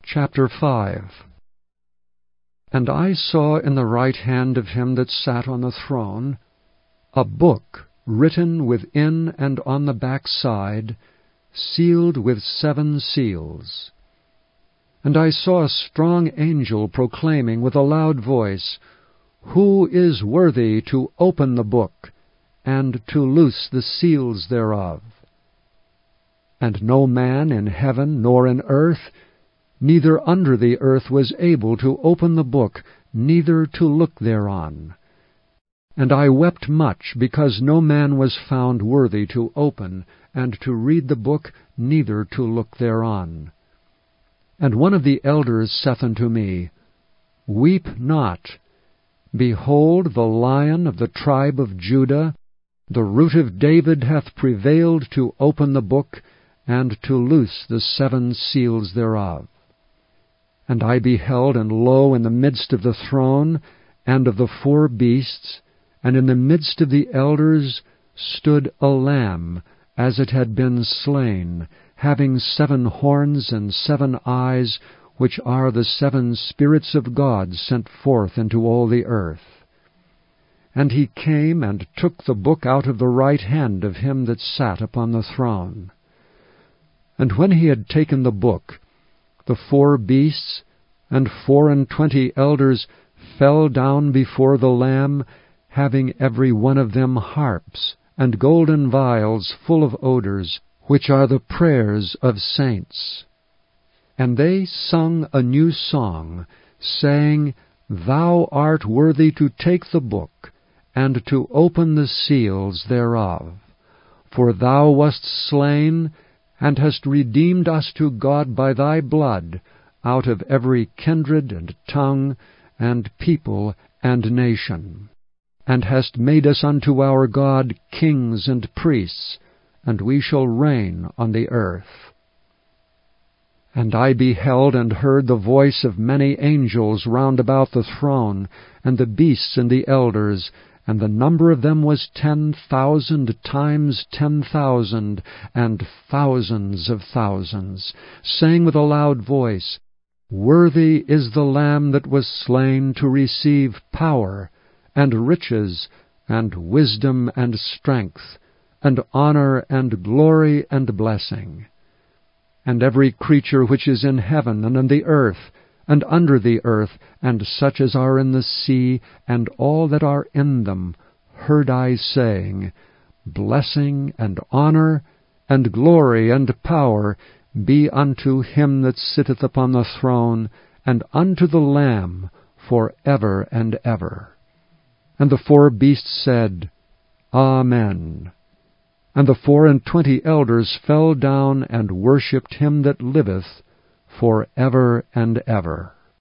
Chapter 5. And I saw in the right hand of him that sat on the throne a book written within and on the back side, sealed with 7 seals. And I saw a strong angel proclaiming with a loud voice, Who is worthy to open the book, and to loose the seals thereof? And no man in heaven nor in earth, neither under the earth, was able to open the book, neither to look thereon. And I wept much, because no man was found worthy to open, and to read the book, neither to look thereon. And one of the elders saith unto me, Weep not. Behold, the Lion of the tribe of Judah, the Root of David, hath prevailed to open the book, and to loose the 7 seals thereof. And I beheld, and lo, in the midst of the throne, and of the 4 beasts, and in the midst of the elders, stood a Lamb, as it had been slain, having 7 horns and 7 eyes, which are the 7 spirits of God sent forth into all the earth. And he came and took the book out of the right hand of him that sat upon the throne. And when he had taken the book, the 4 beasts and 24 elders fell down before the Lamb, having every one of them harps, and golden vials full of odors, which are the prayers of saints. And they sung a new song, saying, Thou art worthy to take the book, and to open the seals thereof. For thou wast slain, and hast redeemed us to God by thy blood, out of every kindred and tongue, and people and nation. And hast made us unto our God kings and priests, and we shall reign on the earth. And I beheld and heard the voice of many angels round about the throne, and the beasts and the elders, and the number of them was 10,000 times 10,000, and thousands of thousands, saying with a loud voice, Worthy is the Lamb that was slain to receive power, and riches, and wisdom, and strength, and honor, and glory, and blessing. And every creature which is in heaven, and on the earth, and under the earth, and such as are in the sea, and all that are in them, heard I saying, Blessing, and honor, and glory, and power be unto him that sitteth upon the throne, and unto the Lamb, for ever and ever. And the 4 beasts said, Amen. And the 24 elders fell down and worshipped him that liveth for ever and ever.